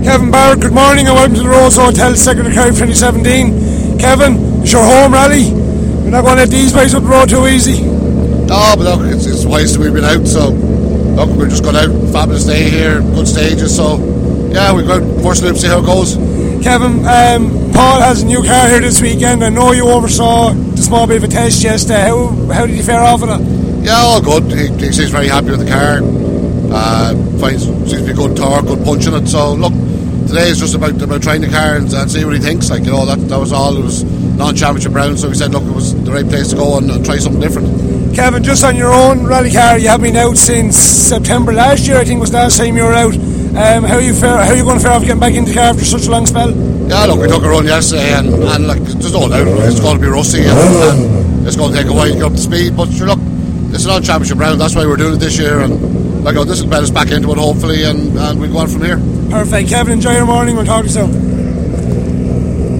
Kevin Barrett, good morning and welcome to the Rose Hotel 2nd of Kerry 2017. Kevin, it's your home rally. We're not going to let these boys up the road too easy. No, but look, it's twice we've been out, so look, we're just going out. Fabulous day here, good stages, so yeah, we've got first loop, see how it goes. Kevin, Paul has a new car here this weekend. I know you oversaw the small bit of a test yesterday. How did you fare off with it? Yeah, all good. He seems very happy with the car. Seems to be good torque, good punch in it. So look, today is just about trying the car and see what he thinks. Like, you know, that was all. It was non-championship round, so we said, look, it was the right place to go and try something different. Kevin, just on your own rally car, you have been out since September last year. I think was the last time you were out. How are you going to fare off getting back into the car after such a long spell? Yeah, look, we took a run yesterday and like, there's no doubt it's going to be rusty and it's going to take a while to get up to speed. But sure, look, it's a non-championship round. That's why we're doing it this year, and like, this will get us back into it hopefully, and we go on from here. Perfect. Kevin, enjoy your morning. We'll talk to you soon.